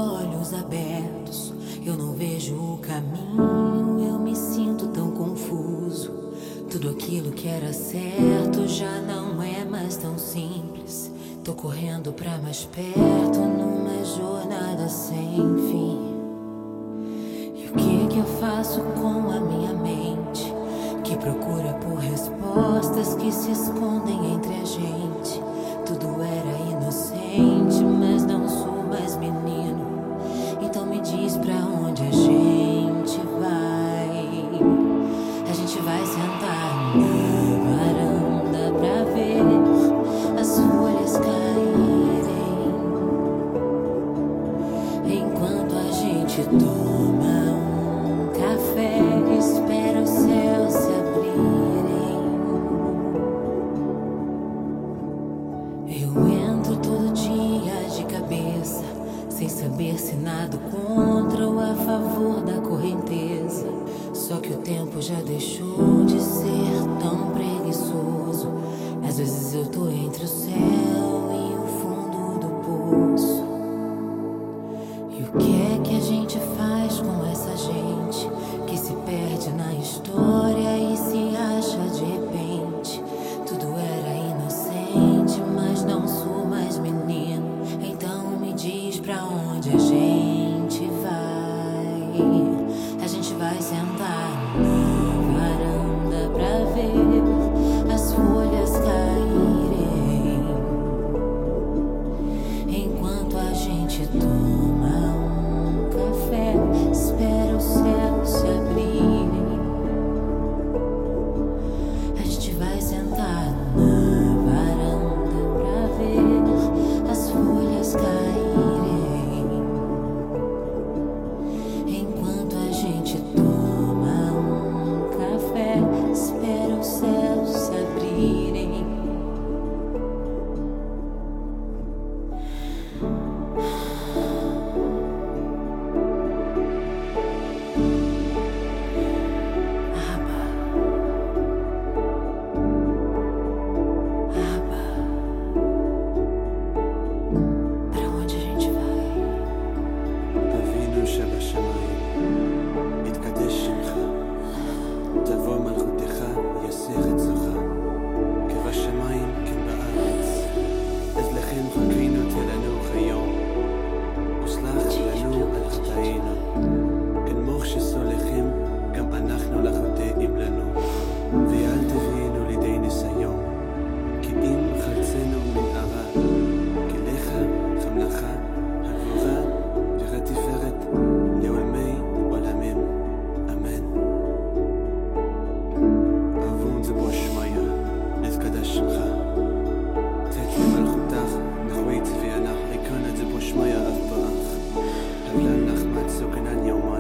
olhos abertos, eu não vejo o caminho, eu me sinto tão confuso. Tudo aquilo que era certo já não é mais tão simples. Tô correndo pra mais perto numa jornada sem fim. E o que eu faço com a minha mente, que procura por respostas que se escondem entre a gente? Tudo era inocente, mas não sou mais menino. Então me diz pra onde a gente vai. A gente vai sentar na varanda pra ver as folhas caírem, enquanto a gente toma um café e espera os céus se abrirem. Eu entro todo dia de cabeça, sem saber se nado contra ou a favor da correnteza. Só que o tempo já deixou de ser tão preguiçoso. Às vezes eu tô entre o céu e o fundo do poço. E o que a gente faz com essa gente que se perde na história e se acha de repente? Tudo era inocente, mas não sou mais menino. Então me diz pra onde a gente vai. A gente vai sentar na varanda pra ver as folhas caírem, enquanto a gente toma um café, espera os céus se abrirem. A gente vai sentar na varanda pra ver as folhas caírem, enquanto a gente toma um café, espera os céus se abrirem. Aba, aba, pra onde a gente vai? אבינו שבשמיים, יתקדש שמך, תבוא מלכותך, יסך רצונך, כבשמיים כן בארץ. אז לכן חכינו תלנו כיום, וסלח לנו על חטאינו, כנמוך שסולחים גם אנחנו לחוטאים לנו, ואל תביאנו לידי ניסיון, כי אם חלצנו מן הרע, כי לך חמלכה, הגבורה והתפארת לעולמי עולמים, אמן. אבון זה בו שמיה, נתקדש שמך, תת למלכותך, נחווי צביענך, עיקנת זה בו שמיה אף באך, הבלן לך מצוקנן יומי,